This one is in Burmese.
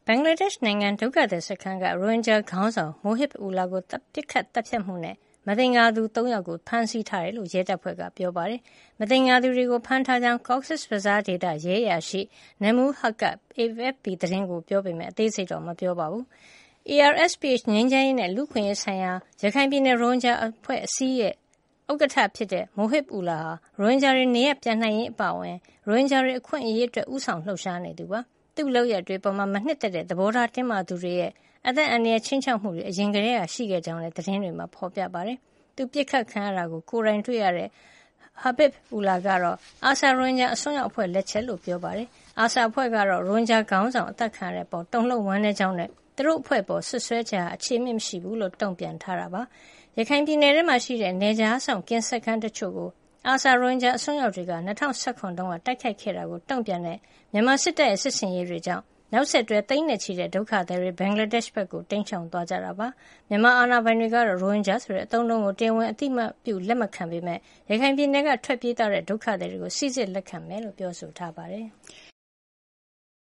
ဘင်္ဂလားဒေ့ရှ်နိုင်ငံဒုက္ခသည်စခန်းကရိုဟင်ဂျာခေါင်းဆောင်မိုဟစ်အူလာကိုပစ်ခတ်သတ်ဖြတ်မှုနဲ့မသင်္ကာသူ3ယောက်ကိုဖမ်းဆီးထားတယ်လို့ရဲတပ်ဖွဲ့ကပြောပါတယ်။မသင်္ကာသူတွေကိုဖမ်းထားကြောင်း Cox's Bazar ဒေသရဲအရာရှိ Namul Haq က AFP သတင်းကိုပြောပေမယ့်အသေးစိတ်တော့မပြောပါဘူး။ ARSPH ငြိမ်းချမ်းရေးနဲ့လူ့အခွင့်အရေးဆိုင်ရာရခိုင်ပြည်နယ်ရိုဟင်ဂျာအဖွဲ့အစည်းရဲ့ဥက္ကဋ္ဌဖြစ်တဲ့မိုဟစ်အူလာဟာရိုဟင်ဂျာတွေနေရပ်ပြန်နိုင်ရေးအပါအဝင်ရိုဟင်ဂျာတွေအခွင့်အရေးအတွက်ဦးဆောင်လှုပ်ရှားနေသူပါ။သူ့လုပ်ရပ်တွေပေါ်မှာမနှစ်သက်တဲ့သဘောထားတင်းမာသူတွေရဲ့အသက်အန္တရာယ်ချင်းချောက်မှုတွေအရင်ကတည်းကရှိခဲ့ကြောင်းလည်းသတင်းတွေမှာဖော်ပြပါတယ်။သူပစ်ခတ်ခံရတာကိုကိုယ်တိုင်တွေ့ရတဲ့ Habib Ullah ကတော့အာဆာရိုဟင်ဂျာအစွန်းရောက်အဖွဲ့လက်ချက်လို့ပြောပါတယ်။အာဆာအဖွဲ့ကတော့ရိုဟင်ဂျာခေါင်းဆောင်အသက်ခံရတဲ့ပေါ်တုန်လှုပ်ဝမ်းနည်းကြောင်းနဲ့သူတို့အဖွဲ့ပေါ်ဆွဆွဲချက်ဟာအခြေအမြစ်မရှိဘူးလို့တုံ့ပြန်ထားတာပါ။ရခိုင်ပြည်နယ်ထဲမှာရှိတဲ့နေကြားဆောင်ကင်းစက်ခန်းတချို့ကိုအာဆာရိုဟင်ဂျာအစွန်းရောက်တွေက2019တုန်းကတိုက်ခိုက်ခဲ့တာကိုတုံ့ပြန်တဲ့မြန်မာစစ်တပ်ရဲ့စစ်ဆင်ရေးတွေကြောင့်နောက်ဆက်တွဲသိန်းနဲ့ချီတဲ့ဒုက္ခသည်တွေဘင်္ဂလားဒေ့ရှ်ဘက်ကိုတိမ်းရှောင်သွားကြတာပါ။မြန်မာအာဏာပိုင်တွေကတော့ရိုဟင်ဂျာဆိုတဲ့အသုံးအနှုန်းကိုတရားဝင်အသိအမှတ်ပြုလက်မခံပေမဲ့ရခိုင်ပြည်နယ်ကထွက်ပြေးသွားတဲ့ဒုက္ခသည်တွေကိုစိစစ်လက်ခံမယ်လို့ပြောဆိုထားပါတယ်။